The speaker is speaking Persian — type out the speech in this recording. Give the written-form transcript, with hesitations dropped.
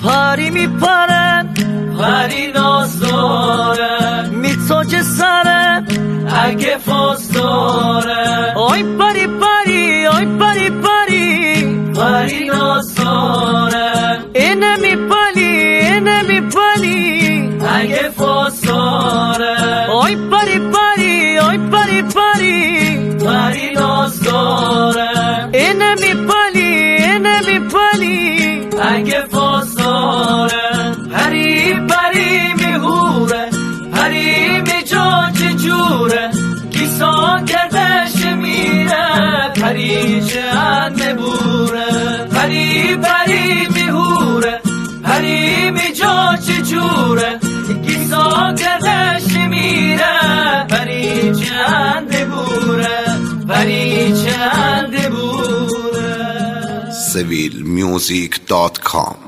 پری میپره پری ناز داره میتاج سره اگه فاز داره آی پری پری آی پری پری پری ناز داره اینه میپلی اگه فاز داره آی پری پری آی پری پری پری ناز داره اینه میپلی اگه فاز داره پری پری میهوره پری میجا چجوره کیسان گردش میره پری چند نبوره پری پری میهوره پری میجا چجوره کیسان گردش میره پری چند نبوره پری چند نبوره civilmusic.com